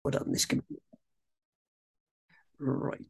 Put on this computer. Right.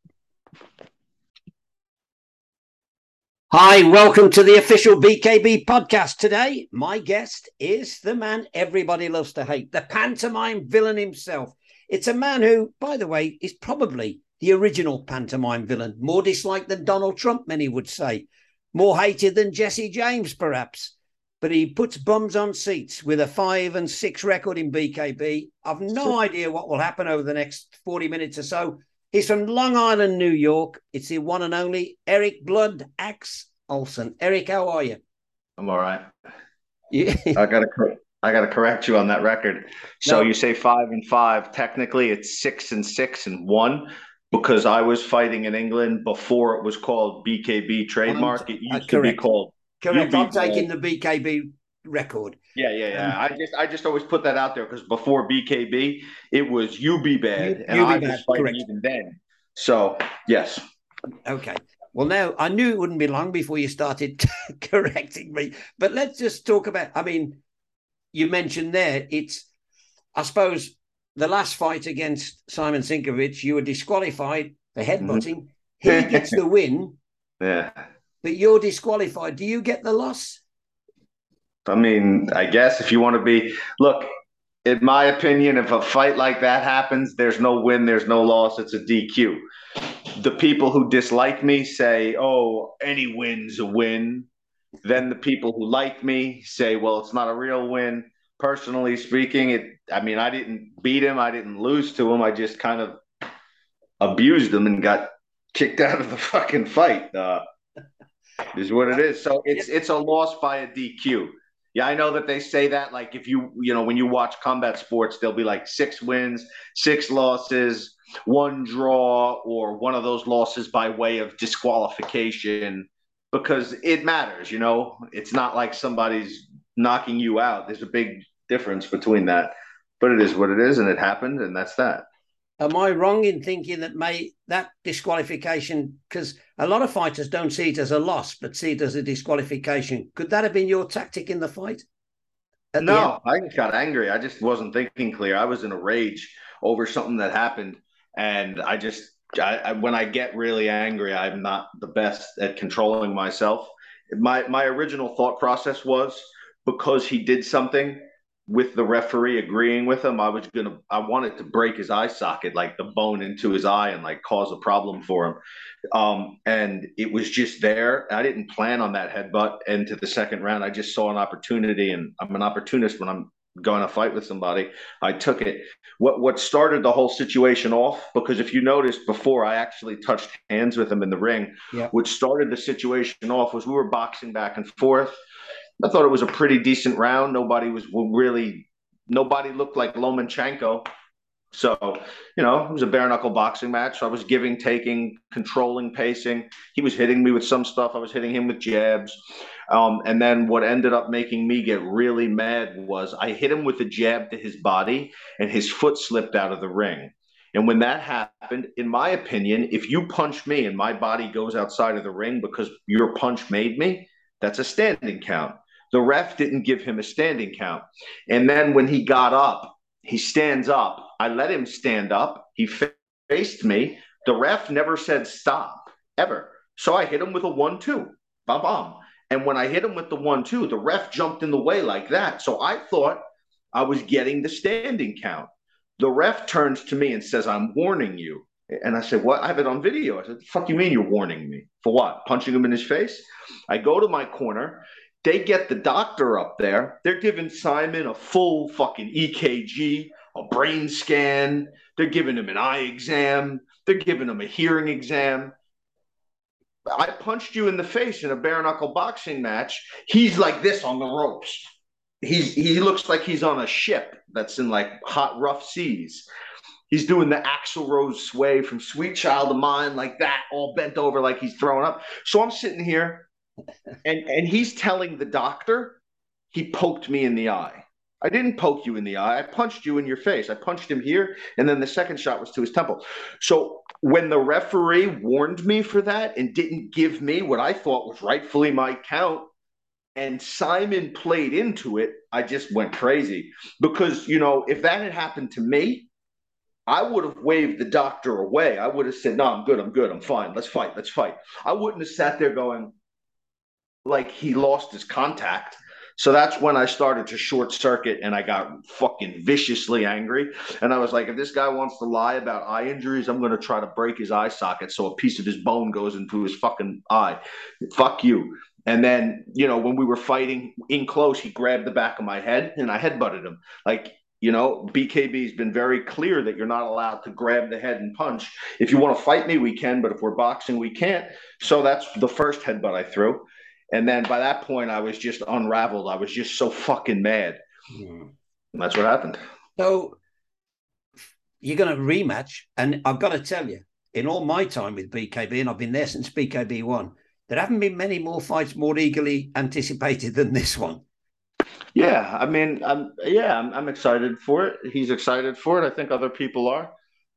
Hi, welcome to the official BKB podcast. Today, my guest is the man everybody loves to hate, the pantomime villain himself. It's a man who, by the way, is probably the original pantomime villain, more disliked than Donald Trump, many would say, more hated than Jesse James, perhaps. But he puts bums on seats with a 5-6 record in BKB. I've no idea what will happen over the next 40 minutes or so. He's from Long Island, New York. It's the one and only Erik Blood Axe Olson. Erik, how are you? I'm all right. Yeah. I gotta correct you on that record. So No, you say 5-5. Technically, it's 6-6-1 because I was fighting in England before it was called BKB trademark. It used to be correct. called Correct. I'm UB taking Bad. the BKB record. Yeah. Um, I just always put that out there because before BKB, it was UB Bad, and you be I was bad. fighting Correct. even then. So yes. Okay. Well, now I knew it wouldn't be long before you started correcting me. But let's just talk about, you mentioned there, I suppose, the last fight against Simon Sinkovic, you were disqualified for Mhm. headbutting. He gets the win, Yeah. but you're disqualified. Do you get the loss? I mean, I guess if you want to be, look, in my opinion, if a fight like that happens, there's no win, there's no loss, it's a DQ. The people who dislike me say, oh, any win's a win. Then the people who like me say, well, it's not a real win. Personally speaking, I didn't beat him, I didn't lose to him, I just kind of abused him and got kicked out of the fucking fight. Is what it is. So Yeah. it's a loss by a DQ. Yeah, I know that they say that like if when you watch combat sports, there'll be like 6 wins, 6 losses, 1 draw, or one of those losses by way of disqualification because it matters. It's not like somebody's knocking you out. There's a big difference between that. But it is what it is, and it happened, and that's that. Am I wrong in thinking that disqualification, because a lot of fighters don't see it as a loss, but see it as a disqualification. Could that have been your tactic in the fight at the end? No, I just got angry. I just wasn't thinking clear. I was in a rage over something that happened, and when I get really angry, I'm not the best at controlling myself. My original thought process was because he did something with the referee agreeing with him, I wanted to break his eye socket, like the bone into his eye, and like cause a problem for him. And it was just there. I didn't plan on that headbutt into the second round. I just saw an opportunity, and I'm an opportunist when I'm going to fight with somebody. I took it. What started the whole situation off? Because if you noticed before, I actually touched hands with him in the ring. Yeah. What started the situation off was we were boxing back and forth. I thought it was a pretty decent round. Nobody looked like Lomachenko. So, it was a bare knuckle boxing match. So I was giving, taking, controlling, pacing. He was hitting me with some stuff. I was hitting him with jabs. And then what ended up making me get really mad was I hit him with a jab to his body and his foot slipped out of the ring. And when that happened, in my opinion, if you punch me and my body goes outside of the ring because your punch made me, that's a standing count. The ref didn't give him a standing count. And then when he got up, he stands up. I let him stand up. He faced me. The ref never said stop, ever. So I hit him with a 1-2. Bam, bam. And when I hit him with the 1-2, the ref jumped in the way like that. So I thought I was getting the standing count. The ref turns to me and says, I'm warning you. And I said, what? I have it on video. I said, the fuck you mean you're warning me? For what? Punching him in his face? I go to my corner. They get the doctor up there. They're giving Simon a full fucking EKG, a brain scan. They're giving him an eye exam. They're giving him a hearing exam. I punched you in the face in a bare knuckle boxing match. He's like this on the ropes. He looks like he's on a ship that's in like hot, rough seas. He's doing the Axl Rose sway from Sweet Child of Mine, like that, all bent over like he's throwing up. So I'm sitting here and he's telling the doctor he poked me in the eye. I didn't poke you in the eye. I punched you in your face. I punched him here, and then the second shot was to his temple. So when the referee warned me for that and didn't give me what I thought was rightfully my count, and Simon played into it, I just went crazy because if that had happened to me, I would have waved the doctor away. I would have said, "No, I'm good. I'm good. I'm fine. Let's fight. Let's fight." I wouldn't have sat there going like he lost his contact. So that's when I started to short circuit and I got fucking viciously angry. And I was like, if this guy wants to lie about eye injuries, I'm going to try to break his eye socket so a piece of his bone goes into his fucking eye. Fuck you. And then, when we were fighting in close, he grabbed the back of my head and I headbutted him. Like, BKB's been very clear that you're not allowed to grab the head and punch. If you want to fight me, we can, but if we're boxing, we can't. So that's the first headbutt I threw. And then by that point, I was just unraveled. I was just so fucking mad. And that's what happened. So you're going to rematch. And I've got to tell you, in all my time with BKB, and I've been there since BKB 1, there haven't been many more fights more eagerly anticipated than this one. Yeah, I mean, I'm excited for it. He's excited for it. I think other people are.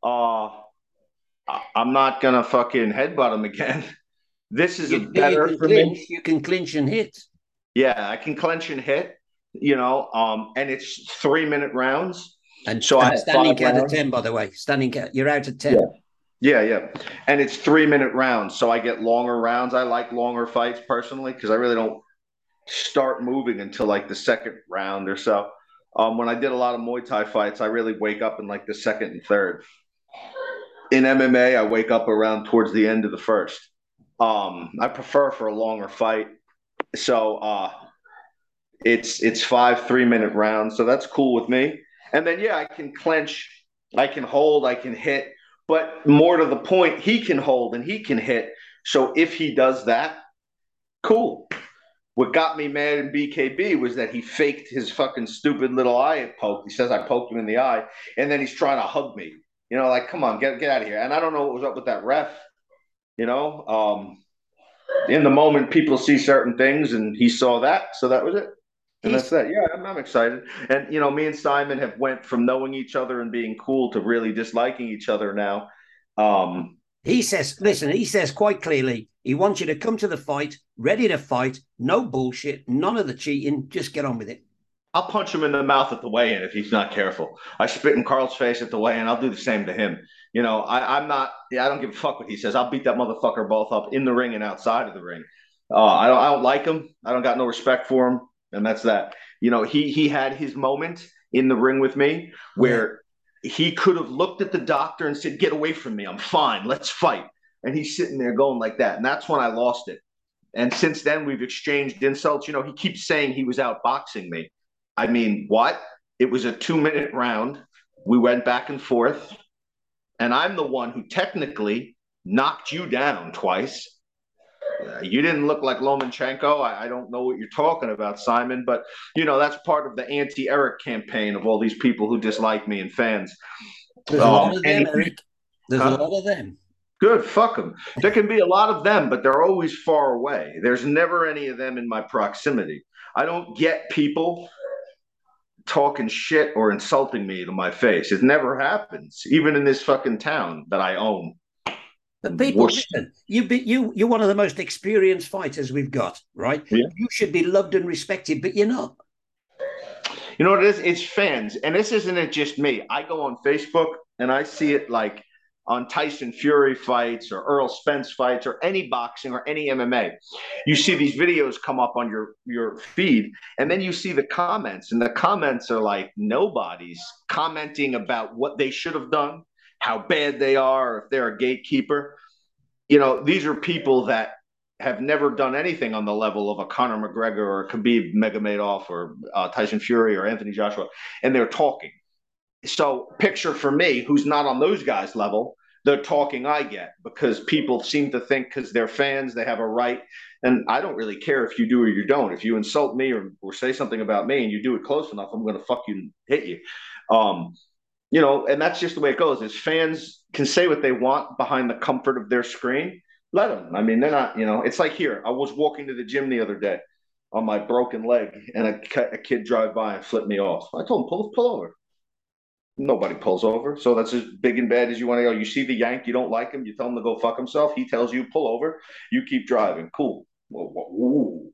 I'm not going to fucking headbutt him again. This is better for me. You can clinch and hit. Yeah, I can clinch and hit, and it's 3-minute rounds. And so I standing count of 10, by the way. Standing count, you're out of 10. Yeah. And it's 3-minute rounds. So I get longer rounds. I like longer fights personally because I really don't start moving until like the second round or so. When I did a lot of Muay Thai fights, I really wake up in like the second and third. In MMA, I wake up around towards the end of the first. I prefer for a longer fight. So it's 5 3-minute rounds. So that's cool with me. And then, I can clench, I can hold, I can hit. But more to the point, he can hold and he can hit. So if he does that, cool. What got me mad in BKB was that he faked his fucking stupid little eye poke. He says I poked him in the eye, and then he's trying to hug me. Like, come on, get out of here. And I don't know what was up with that ref. In the moment, people see certain things, and he saw that, so that was it. And that's that. Yeah, I'm excited. And me and Simon have went from knowing each other and being cool to really disliking each other now. He says quite clearly, he wants you to come to the fight, ready to fight, no bullshit, none of the cheating, just get on with it. I'll punch him in the mouth at the weigh-in if he's not careful. I spit in Carl's face at the weigh-in. I'll do the same to him. I'm not. I don't give a fuck what he says. I'll beat that motherfucker both up in the ring and outside of the ring. I don't like him. I don't got no respect for him, and that's that. He had his moment in the ring with me where he could have looked at the doctor and said, "Get away from me. I'm fine. Let's fight." And he's sitting there going like that, and that's when I lost it. And since then, we've exchanged insults. He keeps saying he was outboxing me. I mean, what? It was a 2-minute round. We went back and forth. And I'm the one who technically knocked you down twice. You didn't look like Lomachenko. I don't know what you're talking about, Simon. But, that's part of the anti-Eric campaign of all these people who dislike me and fans. There's a lot of them, Eric. There's a lot of them. Good, fuck them. There can be a lot of them, but they're always far away. There's never any of them in my proximity. I don't get people talking shit or insulting me to my face. It never happens, even in this fucking town that I own. But people, listen, you're one of the most experienced fighters we've got, right? Yeah. You should be loved and respected, but you're not. You know what it is? It's fans. And this isn't it just me. I go on Facebook and I see it like on Tyson Fury fights or Earl Spence fights or any boxing or any MMA. You see these videos come up on your feed, and then you see the comments, and the comments are like nobody's commenting about what they should have done, how bad they are, if they're a gatekeeper. These are people that have never done anything on the level of a Conor McGregor or a Khabib Nurmagomedov or Tyson Fury or Anthony Joshua, and they're talking. So picture for me, who's not on those guys' level, the talking I get, because people seem to think because they're fans, they have a right. And I don't really care if you do or you don't. If you insult me or say something about me and you do it close enough, I'm going to fuck you and hit you. And that's just the way it goes. Is fans can say what they want behind the comfort of their screen. Let them. I mean, they're not, it's like here. I was walking to the gym the other day on my broken leg and a kid drive by and flipped me off. I told him, pull over. Nobody pulls over. So that's as big and bad as you want to go. You see the yank, you don't like him, you tell him to go fuck himself. He tells you, pull over. You keep driving. Cool. Ooh,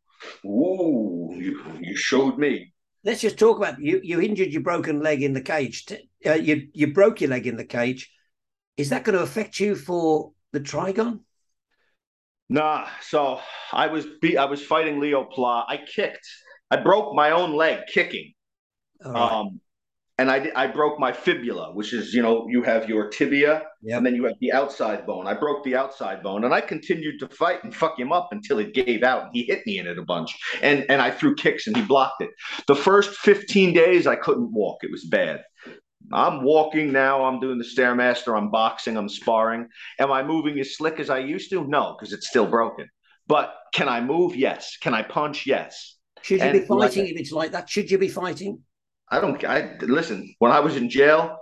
you showed me. Let's just talk about you injured your broken leg in the cage. you broke your leg in the cage. Is that going to affect you for the Trigon? Nah, so I was fighting Leo Pla. I kicked. I broke my own leg kicking. All right. Um, and I broke my fibula, which is, you have your tibia and Yep. then you have the outside bone. I broke the outside bone and I continued to fight and fuck him up until it gave out. And he hit me in it a bunch. And I threw kicks and he blocked it. The first 15 days I couldn't walk. It was bad. I'm walking now. I'm doing the Stairmaster. I'm boxing. I'm sparring. Am I moving as slick as I used to? No, because it's still broken. But can I move? Yes. Can I punch? Yes. Should you be And like fighting if it's like that? Should you be fighting? I don't. I listen. When I was in jail,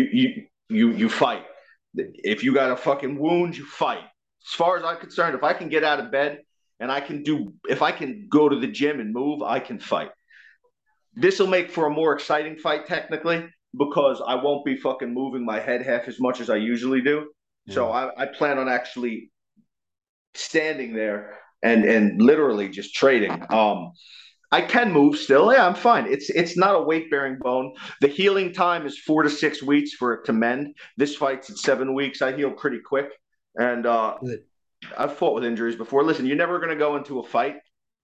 you fight. If you got a fucking wound, you fight. As far as I'm concerned, if I can get out of bed and if I can go to the gym and move, I can fight. This will make for a more exciting fight technically because I won't be fucking moving my head half as much as I usually do. So Mm. I plan on actually standing there and literally just trading. I can move still. Yeah, I'm fine. It's not a weight bearing bone. The healing time is 4 to 6 weeks for it to mend. This fight's at 7 weeks. I heal pretty quick, and Good. I've fought with injuries before. Listen, you're never going to go into a fight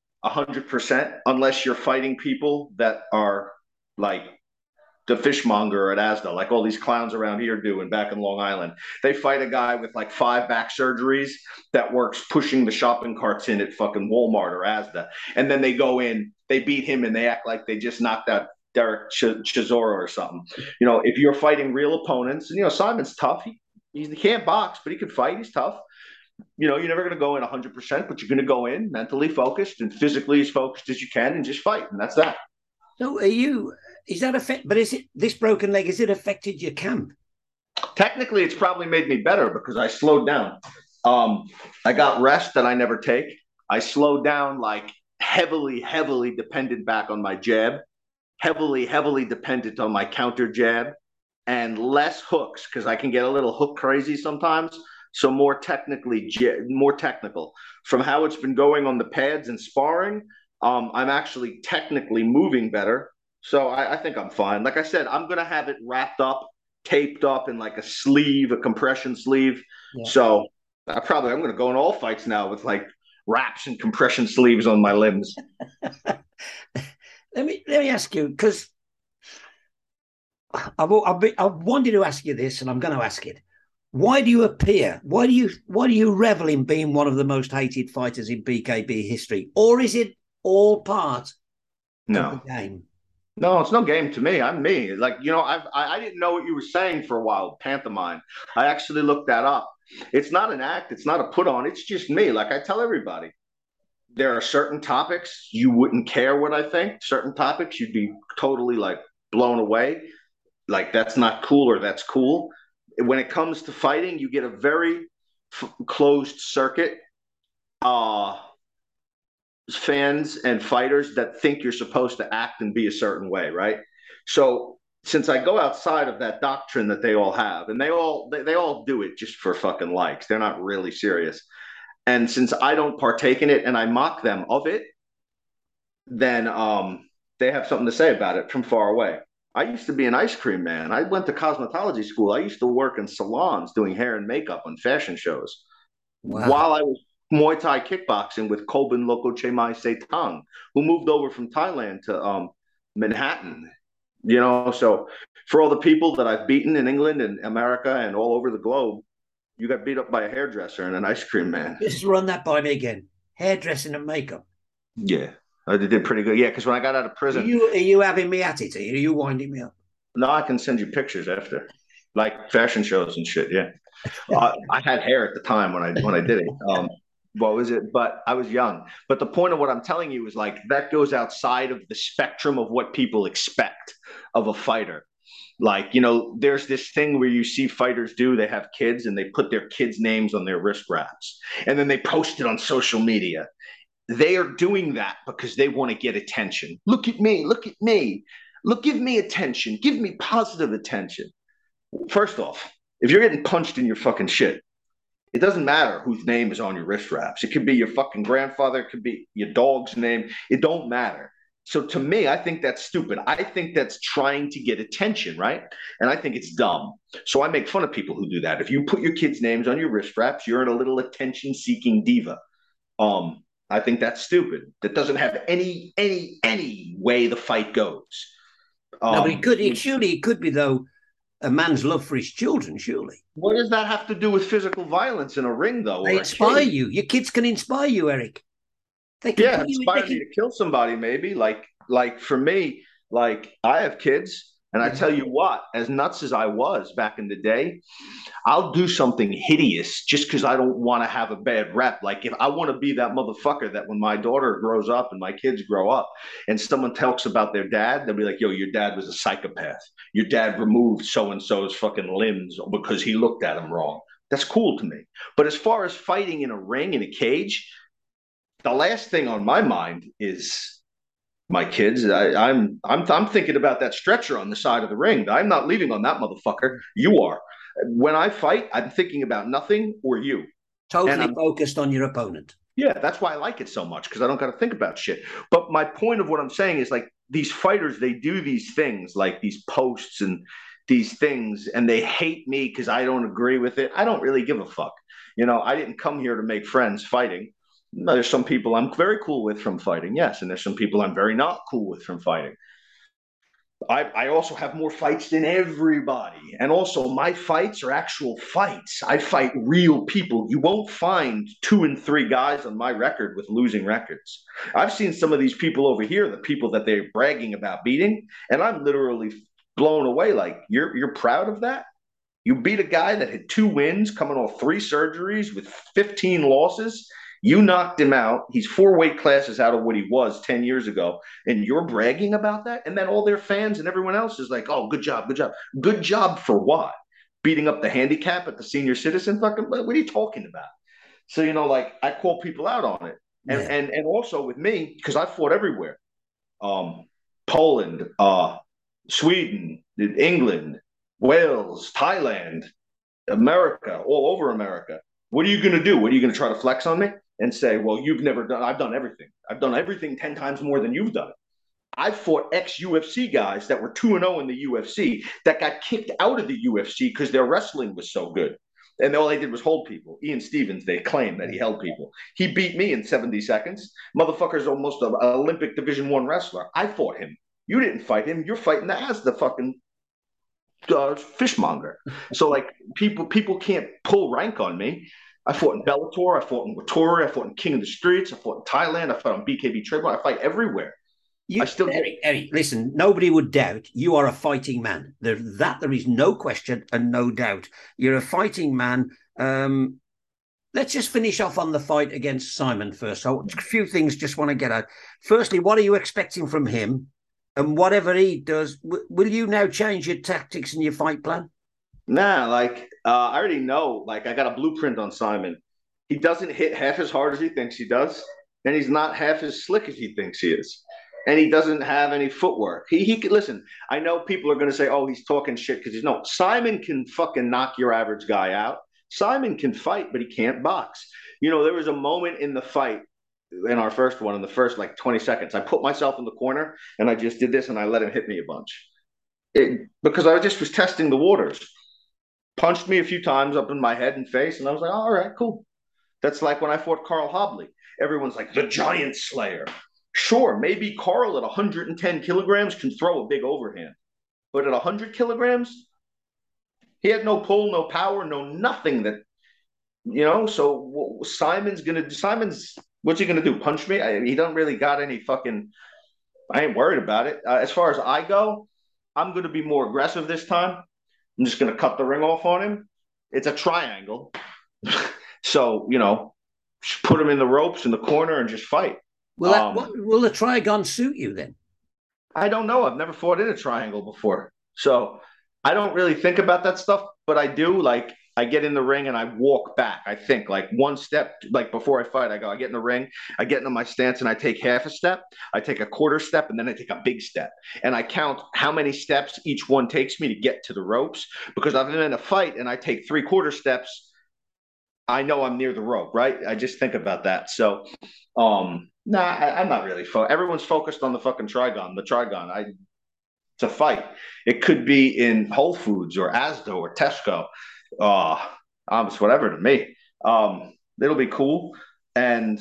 100% unless you're fighting people that are like the fishmonger at Asda, like all these clowns around here do, and back in Long Island. They fight a guy with like 5 back surgeries that works pushing the shopping carts in at fucking Walmart or Asda. And then they go in, they beat him, and they act like they just knocked out Derek Chisora or something. If you're fighting real opponents, and Simon's tough. He can't box, but he can fight. He's tough. You're never going to go in 100%, but you're going to go in mentally focused and physically as focused as you can and just fight. And that's that. So is that affect? But is it this broken leg? Has it affected your camp? Technically, it's probably made me better because I slowed down. I got rest that I never take. I slowed down like heavily, heavily dependent back on my jab, heavily, heavily dependent on my counter jab, and less hooks because I can get a little hook crazy sometimes. So more technical. From how it's been going on the pads and sparring, I'm actually technically moving better. So I think I'm fine. Like I said, I'm gonna have it wrapped up, taped up in like a compression sleeve. Yeah. So I'm gonna go in all fights now with like wraps and compression sleeves on my limbs. Let me ask you because I've wanted to ask you this, and I'm going to ask it. Why do you appear? Why do you revel in being one of the most hated fighters in BKB history, or is it all part of the No, game? no, it's no game to me. I'm me. Like I didn't know what you were saying for a while. Pantomime. I actually looked that up. It's not an act. It's not a put on. It's just me. Like I tell everybody, there are certain topics you wouldn't care what I think. Certain topics you'd be totally like blown away. Like that's not cool or that's cool. When it comes to fighting, you get a very closed circuit. Fans and fighters that think you're supposed to act and be a certain way, right? So since I go outside of that doctrine that they all have, and they all do it just for fucking likes, they're not really serious. And since I don't partake in it and I mock them of it, then they have something to say about it from far away. I used to be an ice cream man. I went to cosmetology school. I used to work in salons doing hair and makeup on fashion shows Wow. while I was Muay Thai kickboxing with Kobin Loco Chemai Setang, who moved over from Thailand to Manhattan. So for all the people that I've beaten in England and America and all over the globe, you got beat up by a hairdresser and an ice cream man. Just run that by me again. Hairdressing and makeup. Yeah, I did pretty good. Yeah, because when I got out of Are prison, you having me at it? Are you winding me up? no, I can send you pictures after, like fashion shows and shit. Yeah, I had hair at the time when I did it. What was it? But I was young. But the point of what I'm telling you is like that goes outside of the spectrum of what people expect of a fighter. Like, there's this thing where you see fighters do, they have kids and they put their kids' names on their wrist wraps and then they post it on social media. They are doing that because they want to get attention. Look at me. Look at me. Look, give me attention. Give me positive attention. First off, if you're getting punched in your fucking shit, it doesn't matter whose name is on your wrist wraps. It could be your fucking grandfather. It could be your dog's name. It don't matter. So to me, I think that's stupid. I think that's trying to get attention, right? And I think it's dumb. So I make fun of people who do that. If you put your kids' names on your wrist straps, you're in a little attention-seeking diva. I think that's stupid. That doesn't have any way the fight goes. No, but it could be though a man's love for his children. Surely, what does that have to do with physical violence in a ring, though? They inspire you. Your kids can inspire you, Eric. They can Yeah, inspire me to kill somebody, maybe. Like for me, like I have kids, and I tell you what, as nuts as I was back in the day, I'll do something hideous just because I don't want to have a bad rep. Like if I want to be that motherfucker that when my daughter grows up and my kids grow up and someone talks about their dad, they'll be like, yo, your dad was a psychopath. Your dad removed so-and-so's fucking limbs because he looked at him wrong. That's cool to me. But as far as fighting in a ring, in a cage, the last thing on my mind is my kids. I'm thinking about that stretcher on the side of the ring. I'm not leaving on that motherfucker. You are. When I fight, I'm thinking about nothing or you. Totally focused on your opponent. Yeah, that's why I like it so much, because I don't got to think about shit. But my point of what I'm saying is, like, these fighters, they do these things, like these posts and these things, and they hate me because I don't agree with it. I don't really give a fuck. You know, I didn't come here to make friends fighting. There's some people I'm very cool with from fighting, yes, and there's some people I'm very not cool with from fighting. I also have more fights than everybody. And also, my fights are actual fights. I fight real people. You won't find 2 and 3 guys on my record with losing records. I've seen some of these people over here, the people that they're bragging about beating, and I'm literally blown away. Like, you're proud of that? You beat a guy that had 2 wins, coming off 3 surgeries with 15 losses. You knocked him out. He's 4 weight classes out of what he was 10 years ago. And you're bragging about that. And then all their fans and everyone else is like, oh, good job, good job. Good job for what? Beating up the handicap at the senior citizen? Fucking, what are you talking about? So, you know, like, I call people out on it. And yeah. and also with me, because I fought everywhere. Poland, Sweden, England, Wales, Thailand, America, all over America. What are you going to do? What are you going to try to flex on me and say, well, you've never done, I've done everything. I've done everything 10 times more than you've done. I fought ex-UFC guys that were 2-0 in the UFC that got kicked out of the UFC because their wrestling was so good. And all they did was hold people. Ian Stevens, they claim that he held people. He beat me in 70 seconds. Motherfucker's almost an Olympic Division I wrestler. I fought him. You didn't fight him. You're fighting the fucking fishmonger. So like people can't pull rank on me. I fought in Bellator, I fought in Wattori, I fought in King of the Streets, I fought in Thailand, I fought on BKB Trademark, I fight everywhere. Eric, listen, nobody would doubt you are a fighting man. There is no question and no doubt. You're a fighting man. Let's just finish off on the fight against Simon first. So a few things just want to get out. Firstly, what are you expecting from him? And whatever he does, will you now change your tactics and your fight plan? Nah, like I already know. Like I got a blueprint on Simon. He doesn't hit half as hard as he thinks he does, and he's not half as slick as he thinks he is, and he doesn't have any footwork. He could listen. I know people are going to say, "Oh, he's talking shit," because he's no. Simon can fucking knock your average guy out. Simon can fight, but he can't box. You know, there was a moment in the fight in our first one, in the first like 20 seconds, I put myself in the corner and I just did this and I let him hit me a bunch. Because I just was testing the waters. Punched me a few times up in my head and face, and I was like, oh, all right, cool. That's like when I fought Carl Hobley. Everyone's like, the giant slayer. Sure, maybe Carl at 110 kilograms can throw a big overhand. But at 100 kilograms, he had no pull, no power, no nothing that, you know, so Simon's, what's he going to do? Punch me? He don't really got any fucking, I ain't worried about it. As far as I go, I'm going to be more aggressive this time. I'm just going to cut the ring off on him. It's a triangle. So, you know, put him in the ropes in the corner and just fight. Will the trigon suit you then? I don't know. I've never fought in a triangle before. So I don't really think about that stuff, but I do. Like, I get in the ring and I walk back. I think like one step, like before I fight, I get in the ring, I get into my stance and I take half a step, I take a quarter step, and then I take a big step. And I count how many steps each one takes me to get to the ropes, because I've been in a fight and I take 3/4 steps, I know I'm near the rope, right? I just think about that. So, Nah, I'm not really. Everyone's focused on the fucking Trigon. The Trigon. To fight. It could be in Whole Foods or Asda or Tesco. Uh, it's whatever to me. It'll be cool. And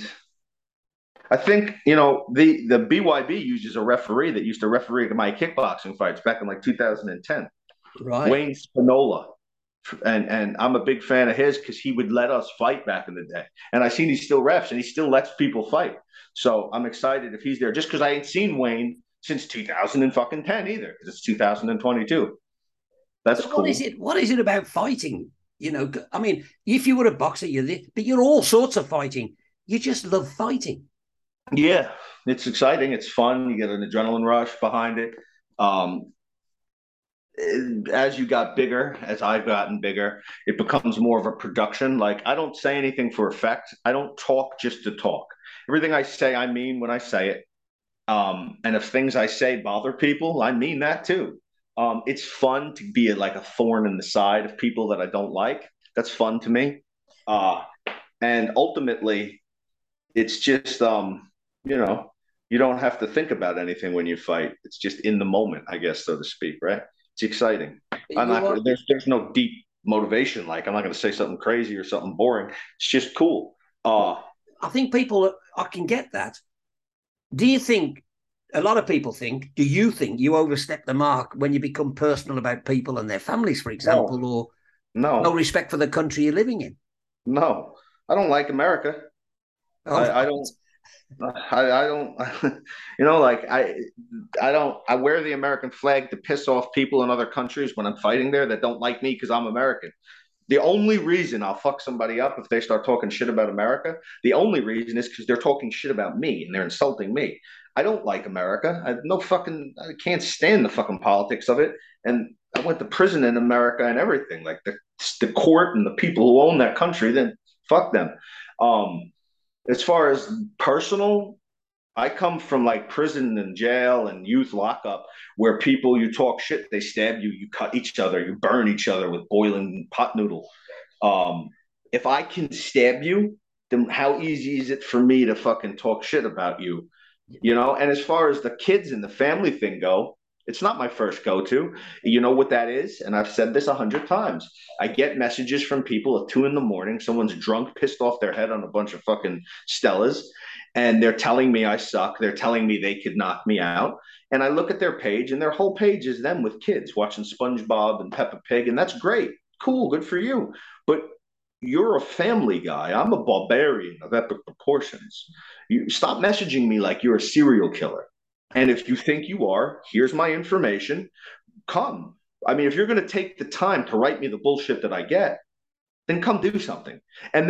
I think, the BYB uses a referee that used to referee my kickboxing fights back in like 2010, Right. Wayne Spinola. And I'm a big fan of his because he would let us fight back in the day. And I seen he still refs and he still lets people fight. So I'm excited if he's there just because I ain't seen Wayne since 2010 either because it's 2022. That's So what is cool. it? What is it about fighting? I mean, if you were a boxer, but you're all sorts of fighting. You just love fighting. Yeah, it's exciting. It's fun. You get an adrenaline rush behind it. Um, as you got bigger, as I've gotten bigger, it becomes more of a production. Like I don't say anything for effect. I don't talk just to talk. Everything I say, I mean when I say it. And if things I say bother people, I mean that too. It's fun to be like a thorn in the side of people that I don't like. That's fun to me. Uh, and ultimately, it's just you know, you don't have to think about anything when you fight. It's just in the moment, I guess, so to speak, right? It's exciting. I'm You not are. there's no deep motivation. Like I'm not gonna say something crazy or something boring. It's just cool. Well, Uh I think people. I can get that. Do you think? A lot of people think. Do you think you overstep the mark when you become personal about people and their families, for no, example, or no no, respect for the country you're living in? no. I don't like America. All I right. don't I don't, like I don't, I wear the American flag to piss off people in other countries when I'm fighting there that don't like me because I'm American. The only reason I'll fuck somebody up if they start talking shit about America, the only reason is because they're talking shit about me and they're insulting me. I don't like America. I can't stand the fucking politics of it. And I went to prison in America and everything. Like the court and the people who own that country, then fuck them. Um, as far as personal, I come from like prison and jail and youth lockup where people you talk shit, they stab you, you cut each other, you burn each other with boiling pot noodle. Um, if I can stab you, then how easy is it for me to fucking talk shit about you? And as far as the kids and the family thing go, it's not my first go to. You know what that is? And I've said this 100 times. I get messages from people at 2 a.m. Someone's drunk, pissed off their head on a bunch of fucking Stellas, and they're telling me I suck. They're telling me they could knock me out. And I look at their page, and their whole page is them with kids watching SpongeBob and Peppa Pig, and that's great. Cool, good for you. But you're a family guy. I'm a barbarian of epic proportions. You stop messaging me like you're a serial killer. And if you think you are, here's my information. Come. I mean, if you're going to take the time to write me the bullshit that I get, then come do something.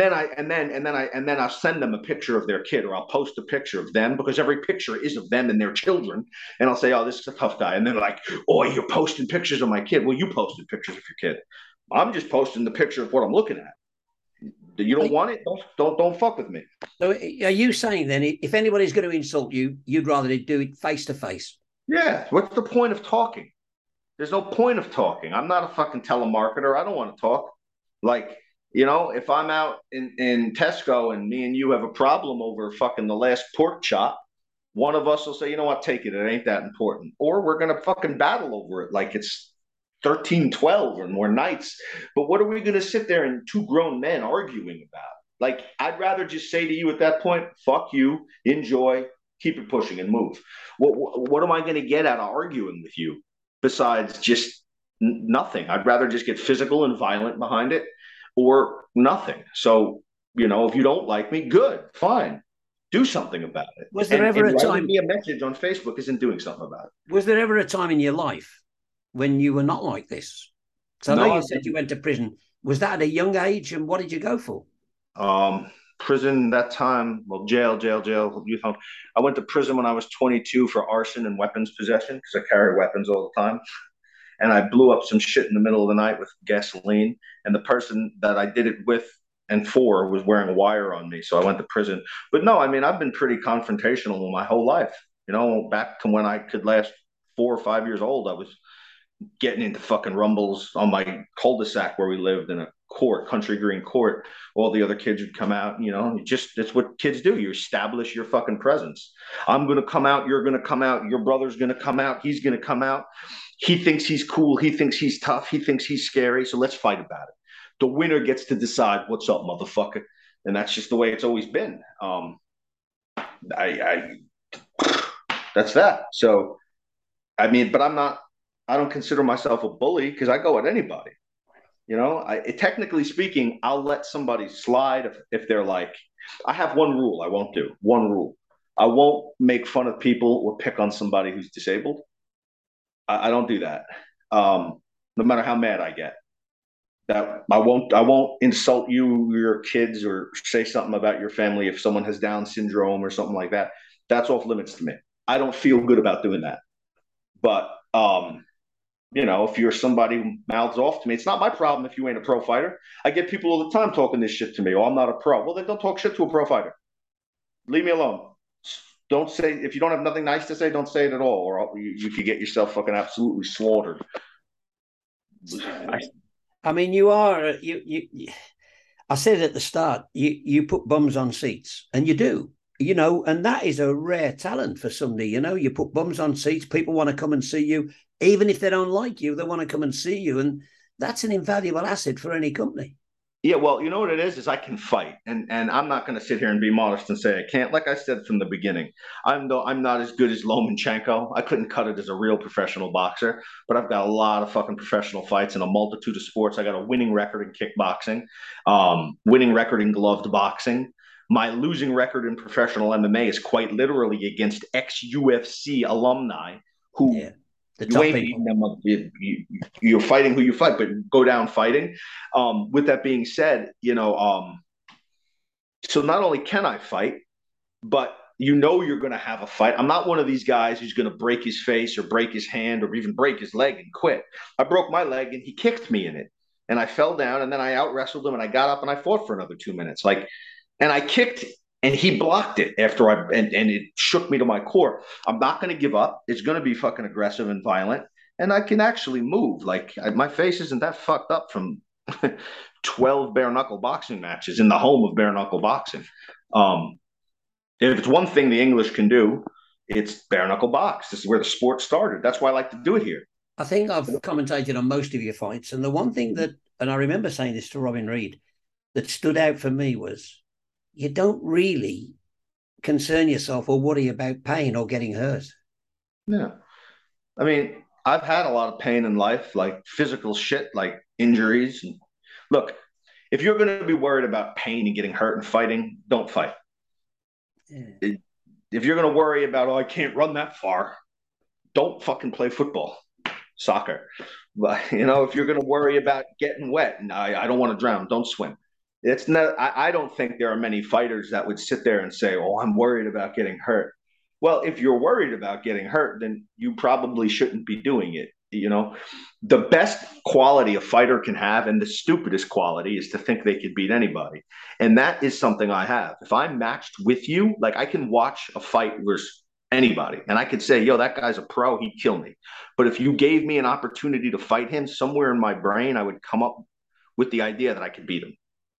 And then I'll send them a picture of their kid, or I'll post a picture of them because every picture is of them and their children. And I'll say, "Oh, this is a tough guy." And then they're like, "Oh, you're posting pictures of my kid." Well, you posted pictures of your kid. I'm just posting the picture of what I'm looking at. You don't want it? Don't fuck with me. So are you saying then, if anybody's going to insult you, you'd rather do it face to face? Yeah. What's the point of talking? There's no point of talking. I'm not a fucking telemarketer. I don't want to talk. Like, if I'm out in Tesco and me and you have a problem over fucking the last pork chop, one of us will say, you know what, take it. It ain't that important. Or we're going to fucking battle over it like it's 13-12 and more nights. But what are we going to sit there and two grown men arguing about? Like, I'd rather just say to you at that point, fuck you, enjoy, keep it pushing and move. What am I going to get out of arguing with you besides just nothing? I'd rather just get physical and violent behind it or nothing. So, if you don't like me, good, fine. Do something about it. Was there And ever a writing time? me a message on Facebook isn't doing something about it. Was there ever a time in your life when you were not like this? So I know No, you I've said you been went to prison. Was that at a young age, and what did you go for? prison that time. Well, jail, youth home. I went to prison when I was 22 for arson and weapons possession because I carry weapons all the time. And I blew up some shit in the middle of the night with gasoline. And the person that I did it with and for was wearing a wire on me. So I went to prison. But no, I mean, I've been pretty confrontational my whole life. Back to when I could last 4 or 5 years old, I was getting into fucking rumbles on my cul-de-sac where we lived in a court, Country Green Court. All the other kids would come out. That's what kids do. You establish your fucking presence. I'm going to come out. You're going to come out. Your brother's going to come out. He's going to come out. He thinks he's cool. He thinks he's tough. He thinks he's scary. So let's fight about it. The winner gets to decide what's up, motherfucker. And that's just the way it's always been. That's that. So, I mean, but I don't consider myself a bully because I go at anybody. Technically speaking, I'll let somebody slide if they're like, I have one rule I won't do. One rule. I won't make fun of people or pick on somebody who's disabled. I don't do that. No matter how mad I get. That I won't insult you, your kids, or say something about your family if someone has Down syndrome or something like that. That's off limits to me. I don't feel good about doing that. But if you're somebody who mouths off to me, it's not my problem if you ain't a pro fighter. I get people all the time talking this shit to me. Oh, I'm not a pro. Well, then don't talk shit to a pro fighter. Leave me alone. Don't say, if you don't have nothing nice to say, don't say it at all, or you could get yourself fucking absolutely slaughtered. I mean, you are you. I said at the start, you put bums on seats, and you do, and that is a rare talent for somebody. You put bums on seats. People want to come and see you, even if they don't like you. They want to come and see you, and that's an invaluable asset for any company. Yeah, well, you know what it is I can fight, and I'm not going to sit here and be modest and say I can't. Like I said from the beginning, I'm not as good as Lomachenko. I couldn't cut it as a real professional boxer, but I've got a lot of fucking professional fights in a multitude of sports. I got a winning record in kickboxing, winning record in gloved boxing. My losing record in professional MMA is quite literally against ex-UFC alumni who. Yeah. You ain't beating them up. You're fighting who you fight, but go down fighting. With that being said, so not only can I fight, but you're going to have a fight. I'm not one of these guys who's going to break his face or break his hand or even break his leg and quit. I broke my leg and he kicked me in it. And I fell down and then I out wrestled him and I got up and I fought for another 2 minutes. And I kicked and he blocked it after and it shook me to my core. I'm not going to give up. It's going to be fucking aggressive and violent. And I can actually move. My face isn't that fucked up from 12 bare knuckle boxing matches in the home of bare knuckle boxing. If it's one thing the English can do, it's bare knuckle box. This is where the sport started. That's why I like to do it here. I think I've commentated on most of your fights. And the one thing and I remember saying this to Robin Reed, that stood out for me was, you don't really concern yourself or worry about pain or getting hurt. Yeah. I mean, I've had a lot of pain in life, like physical shit, like injuries. Look, if you're going to be worried about pain and getting hurt and fighting, don't fight. Yeah. If you're going to worry about, I can't run that far, don't fucking play football, soccer. But, if you're going to worry about getting wet and I don't want to drown, don't swim. It's not. I don't think there are many fighters that would sit there and say, "Oh, I'm worried about getting hurt." Well, if you're worried about getting hurt, then you probably shouldn't be doing it. The best quality a fighter can have, and the stupidest quality, is to think they could beat anybody. And that is something I have. If I'm matched with you, I can watch a fight versus anybody, and I could say, "Yo, that guy's a pro. He'd kill me." But if you gave me an opportunity to fight him, somewhere in my brain, I would come up with the idea that I could beat him.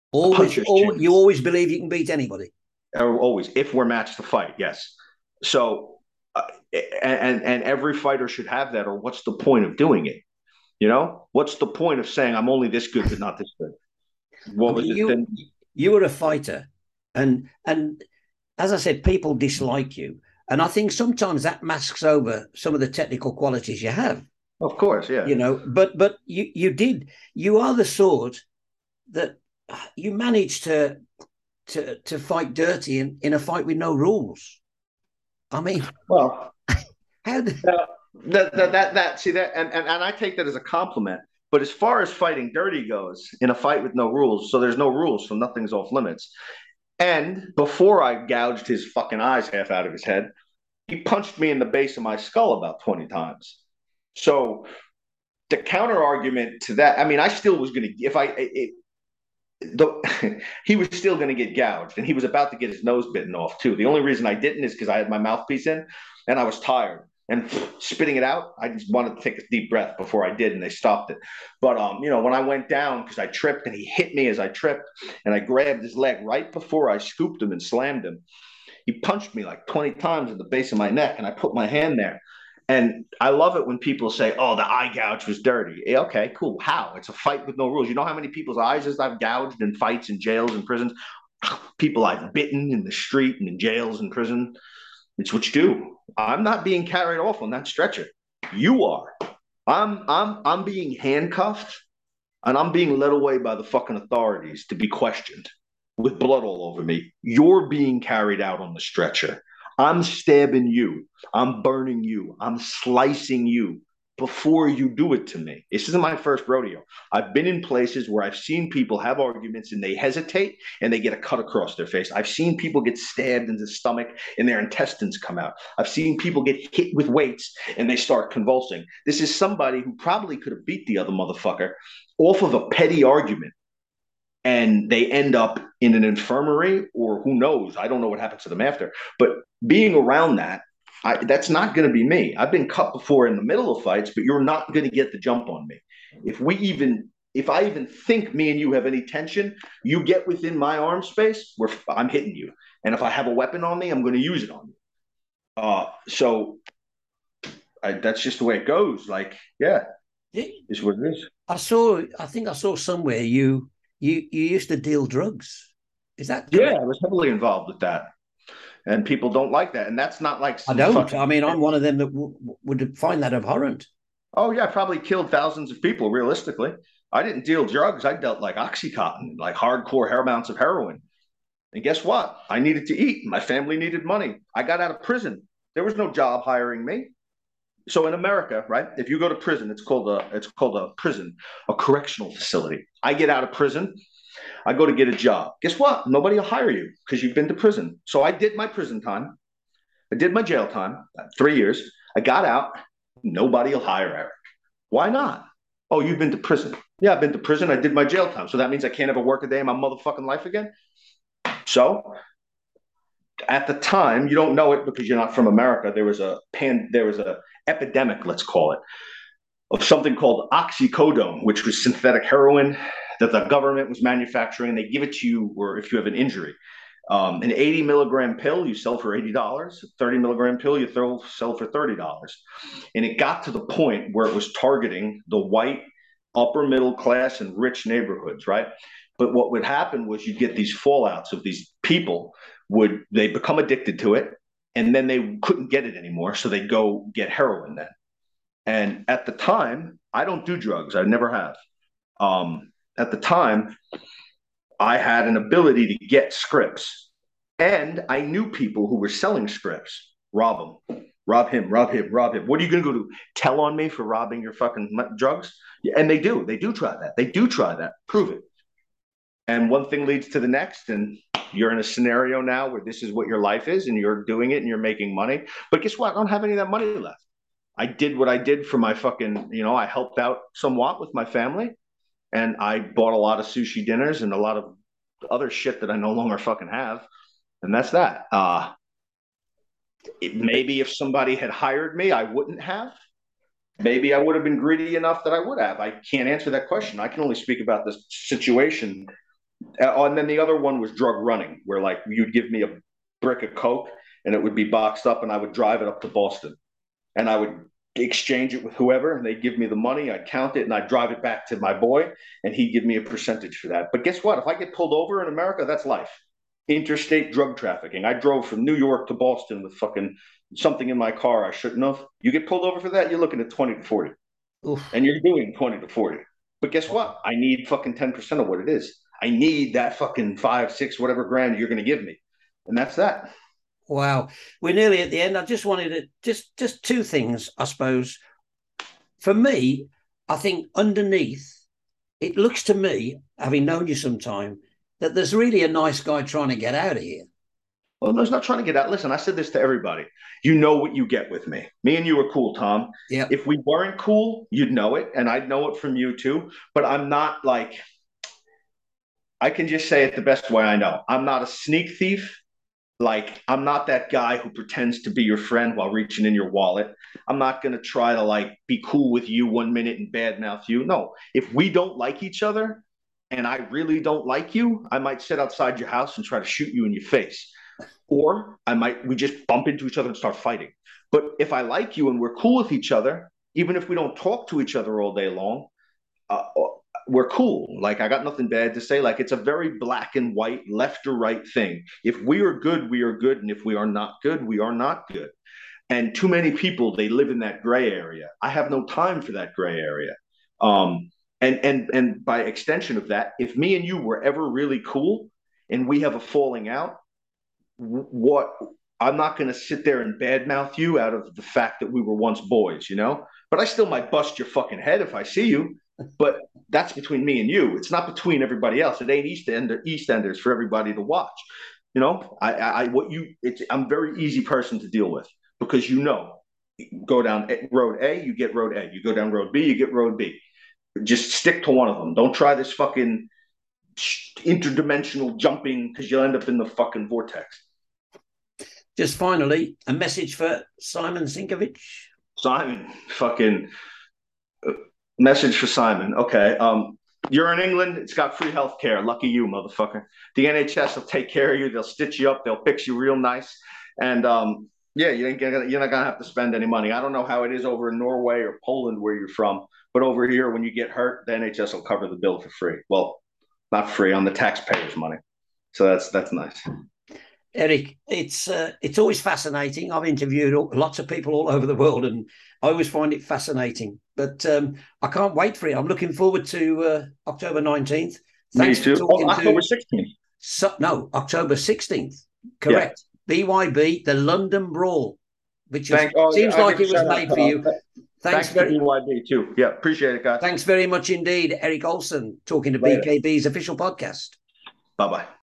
You always believe you can beat anybody. Always, if we're matched to fight, yes. So, and every fighter should have that. Or what's the point of doing it? What's the point of saying I'm only this good but not this good? You were a fighter, and as I said, people dislike you, and I think sometimes that masks over some of the technical qualities you have. Of course, yeah. But you are the sort that you managed to fight dirty in a fight with no rules. I mean, well, how did that see that and I take that as a compliment. But as far as fighting dirty goes, in a fight with no rules, so there's no rules, so nothing's off limits. And before I gouged his fucking eyes half out of his head, he punched me in the base of my skull about 20 times. So the counter argument to that, I mean, I still was going to, he was still going to get gouged, and he was about to get his nose bitten off too. The only reason I didn't is because I had my mouthpiece in and I was tired. and spitting it out. I just wanted to take a deep breath before I did, and they stopped it. But when I went down because I tripped and he hit me as I tripped, and I grabbed his leg right before I scooped him and slammed him. He punched me like 20 times at the base of my neck, and I put my hand there. And I love it when people say, "Oh, the eye gouge was dirty." Okay, cool. How? It's a fight with no rules. You know how many people's eyes I've gouged in fights in jails and prisons? People I've bitten in the street and in jails and prison. It's what you do. I'm not being carried off on that stretcher. You are. I'm being handcuffed and I'm being led away by the fucking authorities to be questioned with blood all over me. You're being carried out on the stretcher. I'm stabbing you. I'm burning you. I'm slicing you before you do it to me. This isn't my first rodeo. I've been in places where I've seen people have arguments and they hesitate and they get a cut across their face. I've seen people get stabbed in the stomach and their intestines come out. I've seen people get hit with weights and they start convulsing. This is somebody who probably could have beat the other motherfucker off of a petty argument. And they end up in an infirmary, or who knows? I don't know what happens to them after. But being around that, that's not going to be me. I've been cut before in the middle of fights, but you're not going to get the jump on me. If I even think me and you have any tension, you get within my arm space where I'm hitting you. And if I have a weapon on me, I'm going to use it on you. That's just the way it goes. Like, yeah, it's what it is. I think I saw somewhere you used to deal drugs. Is that correct? Yeah, I was heavily involved with that. And people don't like that. And that's not like I don't. I mean, I'm one of them that would find that abhorrent. Oh, yeah, I probably killed thousands of people, realistically. I didn't deal drugs. I dealt like Oxycontin, like hardcore amounts of heroin. And guess what? I needed to eat. My family needed money. I got out of prison. There was no job hiring me. So in America, right? If you go to prison, it's called a prison, a correctional facility. I get out of prison, I go to get a job. Guess what? Nobody will hire you because you've been to prison. So I did my prison time. I did my jail time, 3 years. I got out. Nobody will hire Eric. Why not? Oh, you've been to prison. Yeah, I've been to prison. I did my jail time. So that means I can't ever work a day in my motherfucking life again. So at the time, you don't know it because you're not from America. There was a epidemic, let's call it, of something called oxycodone, which was synthetic heroin that the government was manufacturing. They give it to you, or if you have an injury. An 80 milligram pill you sell for $80. A 30 milligram pill you sell for $30. And it got to the point where it was targeting the white, upper middle class and rich neighborhoods, right? But what would happen was you'd get these fallouts of these people they become addicted to it, and then they couldn't get it anymore, so they'd go get heroin then. And at the time, I don't do drugs. I never have. At the time, I had an ability to get scripts, and I knew people who were selling scripts. Rob them, rob him, rob him, rob him. What are you going to go to? Tell on me for robbing your fucking drugs? And they do. They do try that. They do try that. Prove it. And one thing leads to the next, and you're in a scenario now where this is what your life is, and you're doing it, and you're making money. But guess what? I don't have any of that money left. I did what I did for my fucking, I helped out somewhat with my family, and I bought a lot of sushi dinners and a lot of other shit that I no longer fucking have. And that's that. Maybe if somebody had hired me, I wouldn't have. Maybe I would have been greedy enough that I would have. I can't answer that question. I can only speak about this situation. And then the other one was drug running, where like you'd give me a brick of coke and it would be boxed up, and I would drive it up to Boston, and I would exchange it with whoever, and they'd give me the money. I'd count it, and I'd drive it back to my boy, and he'd give me a percentage for that. But guess what? If I get pulled over in America, that's life. Interstate drug trafficking. I drove from New York to Boston with fucking something in my car I shouldn't have. You get pulled over for that, you're looking at 20 to 40. Oof. And you're doing 20 to 40. But guess what? I need fucking 10% of what it is. I need that fucking 5, 6, whatever grand you're going to give me. And that's that. Wow. We're nearly at the end. I just wanted to, just two things, I suppose. For me, I think underneath, it looks to me, having known you some time, that there's really a nice guy trying to get out of here. Well, there's not trying to get out. Listen, I said this to everybody. You know what you get with me. Me and you are cool, Tom. Yeah. If we weren't cool, you'd know it, and I'd know it from you too. But I'm not like, I can just say it the best way I know. I'm not a sneak thief, Like, I'm not that guy who pretends to be your friend while reaching in your wallet. I'm not going to try to like be cool with you 1 minute and badmouth you. No, if we don't like each other and I really don't like you, I might sit outside your house and try to shoot you in your face. Or we just bump into each other and start fighting. But if I like you and we're cool with each other, even if we don't talk to each other all day long, uh, we're cool. Like, I got nothing bad to say. Like, it's a very black and white, left or right thing. If we are good, we are good. And if we are not good, we are not good. And too many people, they live in that gray area. I have no time for that gray area. And by extension of that, if me and you were ever really cool and we have a falling out, what I'm not going to sit there and badmouth you out of the fact that we were once boys, you know? But I still might bust your fucking head if I see you. But that's between me and you. It's not between everybody else. It ain't EastEnders for everybody to watch. You know, I'm a very easy person to deal with because you go down road A, you get road A. You go down road B, you get road B. Just stick to one of them. Don't try this fucking interdimensional jumping because you'll end up in the fucking vortex. Just finally, a message for Simon Sinkovic. Simon, fucking message for Simon. Okay. You're in England. It's got free health care. Lucky you, motherfucker. The NHS will take care of you. They'll stitch you up. They'll fix you real nice. And yeah, you're not gonna have to spend any money. I don't know how it is over in Norway or Poland where you're from, but over here, when you get hurt, the NHS will cover the bill for free. Well, not free, on the taxpayers' money. So that's nice. Eric, it's always fascinating. I've interviewed lots of people all over the world, and I always find it fascinating. But I can't wait for it. I'm looking forward to October 19th. Thanks. Me too. October 16th. No, October 16th. Correct. Yeah. BYB, the London Brawl, which seems like it was made for you. Thanks to BYB too. Yeah, appreciate it, guys. Thanks very much indeed, Eric Olson, talking to BKB's official podcast. Bye-bye.